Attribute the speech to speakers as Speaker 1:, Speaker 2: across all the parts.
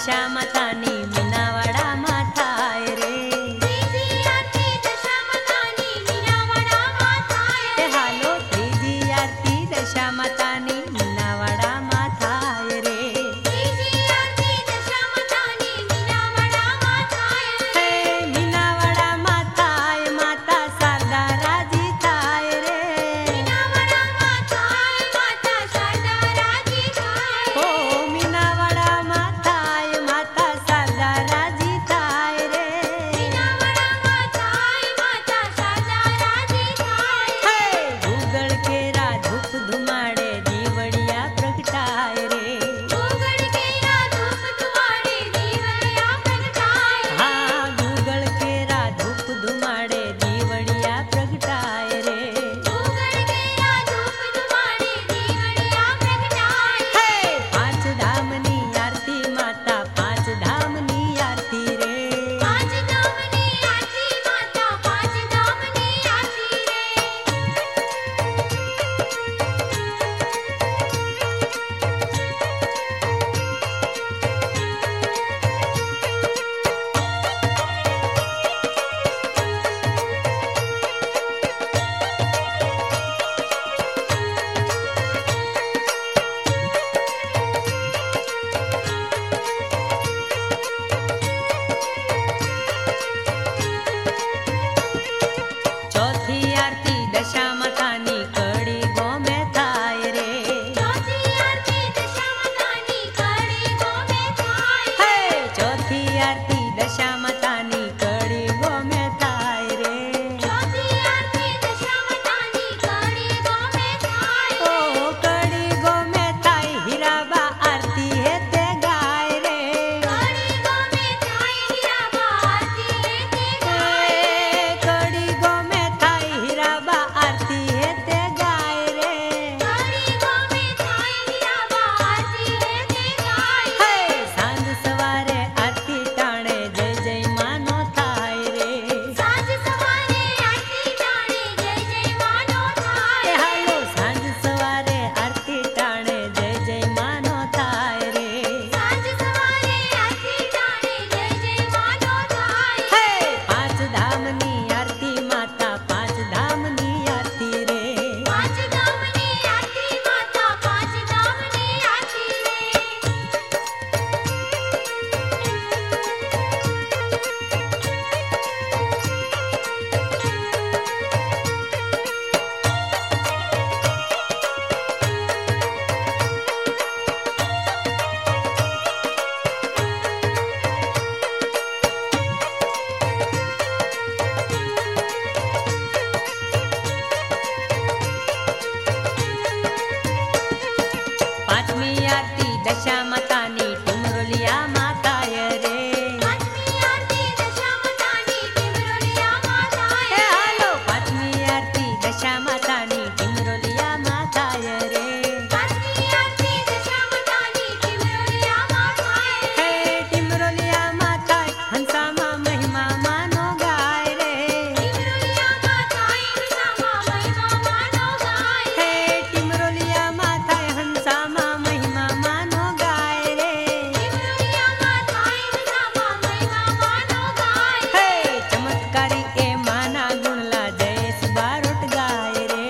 Speaker 1: दशा मातानी मीनावाडाમાં થાય રે।
Speaker 2: ત્રીજી આરતી દશા માતાની મીનાવાડામાં થાય
Speaker 1: એ હાલો ત્રીજી આરતી દશા માતાની મીનાવાડામાં થાય રે।
Speaker 2: ત્રીજી આરતી દશા માતાની મીનાવાડામાં થાય
Speaker 1: હે મીનાવાડામાં થાય માતા શારદા રાજી થાય રે।
Speaker 2: મીનાવાડામાં થાય માતા શારદા રાજી થાય
Speaker 1: ઓ મીનાવાડામાં થાય માતા શારદા રાજી થાય રે।
Speaker 2: મીનાવાડામાં થાય માતા શારદા રાજી થાય
Speaker 1: હે ગુગળ કેરા ધૂપ ધુમાડે દીવડિયા પ્રગટાય રે।
Speaker 2: ગુગળ કેરા ધૂપ ધુમાડે દીવડિયા પ્રગટાય
Speaker 1: હા ગુગળ કેરા ધૂપ ધુમાડે દીવડિયા પ્રગટાય રે।
Speaker 2: ગુગળ કેરા ધૂપ ધુમાડે દીવડિયા પ્રગટાય
Speaker 1: હે પાંચ ધામની આરતી માતા પાંચ ધામની આરતી રે।
Speaker 2: પાંચ ધામની આરતી માતા પાંચ ધામની આરતી રે
Speaker 1: ચોથી આરતી દશા માતાની કડી ગોમે થાય રે।
Speaker 2: ચોથી આરતી દશા માતાની કડી ગોમે થાય
Speaker 1: હે ચોથી આરતી દશા માતાની કડી ગોમે થાય રે।
Speaker 2: ચોથી આરતી દશા માતાની કડી ગોમે થાય
Speaker 1: ઓ કડી ગોમે થાય હીરાબા આરતી હે તે ગાય રે।
Speaker 2: કડી ગોમે થાય હીરાબા આરતી હે તે ગાય
Speaker 1: કડી ગોમે થાય હીરાબા આરતી હે તે ગાય રે।
Speaker 2: કડી ગોમે થાય હીરાબા આરતી હે તે ગાય
Speaker 1: હે સાંજ સવારે આરતી ટાણે જય જય માનો થાય રે।
Speaker 2: સાંજ સવારે આરતી ટાણે જય જય માનો
Speaker 1: એ
Speaker 2: થાય
Speaker 1: હાલો સાંજ સવારે આરતી ટાણે જય જય માનો થાય રે।
Speaker 2: સાંજ સવારે આરતી ટાણે જય જય માનો થાય
Speaker 1: હે પાંચ ધામની આરતી માતા પાંચ ધામની આરતી રે।
Speaker 2: પાંચ ધામની આરતી માતા પાંચ ધામની આરતી રે
Speaker 1: પાંચમી આરતી દશા માતાની ટીમરોલિયામાં થાય રે।
Speaker 2: પાંચમી આરતી દશા માતાની ટીમરોલિયામાં
Speaker 1: એ
Speaker 2: થાય
Speaker 1: હાલો પાંચમી આરતી દશા માતાની ટીમરોલિયામાં થાય રે।
Speaker 2: પાંચમી આરતી દશા માતાની ટીમરોલિયામાં થાય
Speaker 1: હે ટીમરોલિયામાં થાય હંસામાં મહિમા માનો ગાય રે।
Speaker 2: ટીમરોલિયામાં થાય હંસામાં મહિમા માનો ગાય
Speaker 1: હે ટીમરોલિયામાં થાય હંસામાં મહિમા માનો ગાય રે।
Speaker 2: ટીમરોલિયામાં થાય હંસામાં મહિમા માનો ગાય
Speaker 1: હે ચમત્કારી એ માના ગુણલા જયેશ બારોટ ગાય રે।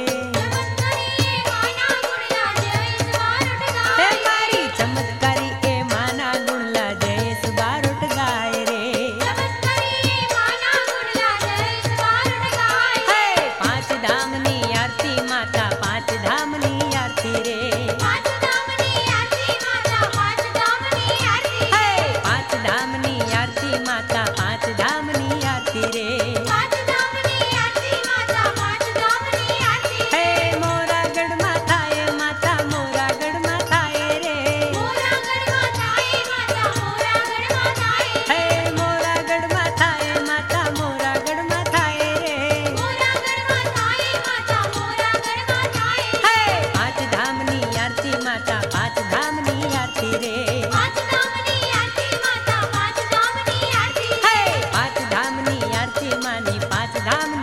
Speaker 2: ચમત્કારી માના ગુણલા જયેશ બારોટ
Speaker 1: હે
Speaker 2: ગાય
Speaker 1: મારી ચમત્કારી એ માના ગુણલા જયેશ બારોટ ગાય રે।
Speaker 2: ચમત્કારી માના ગુણલા જયેશ બારોટ ગાય
Speaker 1: હે પાંચ ધામની આરતી માતા પાંચ ધામની આરતી રે।
Speaker 2: પાંચ ધામની આરતી માતા પાંચ ધામની આરતી
Speaker 1: હે પાંચ ધામની આરતી માતા પાંચ ધામની આરતી રે।
Speaker 2: પાંચ ધામની આરતી માતા પાંચ ધામની આરતી
Speaker 1: હે મોરાગઢમાં થાય માતા મોરાગઢમાં થાય રે।
Speaker 2: મોરાગઢમાં થાય માતા મોરાગઢમાં થાય
Speaker 1: હે મોરાગઢમાં થાય માતા મોરાગઢમાં થાય રે।
Speaker 2: મોરાગઢમાં થાય માતા મોરાગઢમાં થાય
Speaker 1: હે પાંચ ધામની આરતી માતા પાંચ ધામની આરતી રે।
Speaker 2: પાંચ ધામની આરતી માતા પાંચ ધામની આરતી
Speaker 1: હે પાંચ ધામની આરતી માની પાંચ ધામની